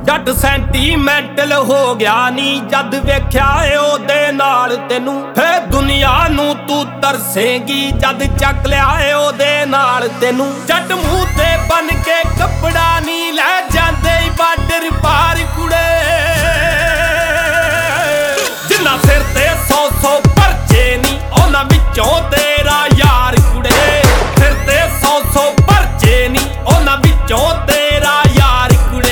जट sentimental हो गया नी जद वेख्या ओदे नाल तेनू फे दुनिया नू तू तरसेगी जद चक लिया ओदे नाल तेनू जट मूंह ते बन के कपड़ा नी लै जांदे बार्डर पार कुड़े जिन्ना सिर ते 100 परचे नी उन्हां विचों तेरा यार कुड़े सिर ते 100 परचे नी उन्हां विचों तेरा यार कुड़े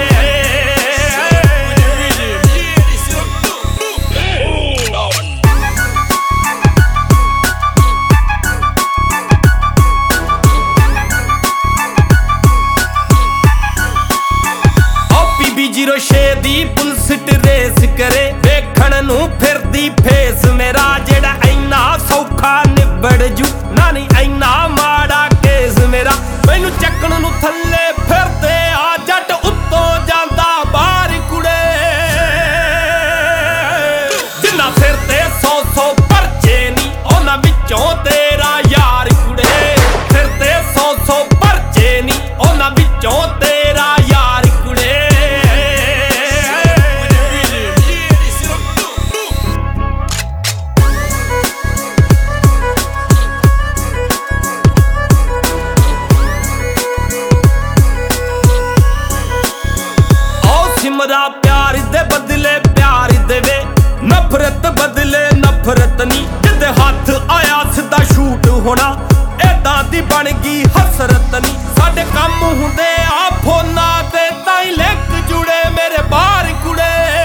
जीरो 6 दी पुलिस रेस करे वेखण नू फिरदी फेस मेरा जेड़ा इन्ना सौखा निबड़ जू ना नहीं इन्ना माड़ा केस मेरा मैनू चक्कण नू थल्ले फिरदे आ जट उत्तों जांदा बाहर कुड़े जिन्ना सिर ते 100 परचे नी उन्हां विचों तेरा यार कुड़े सिर ते 100 परचे नी उन्हां विचों तेरा यार कुड़े सिमरा प्यार दे बदले प्यार देवे नफरत बदले नफरत नी जिदे हाथ आया सिद्धा शूट होना एदां दी बन गई हसरत नी साडे काम हुंदे आ फोना ते ताई लिंक जुड़े मेरे बाहर कुड़े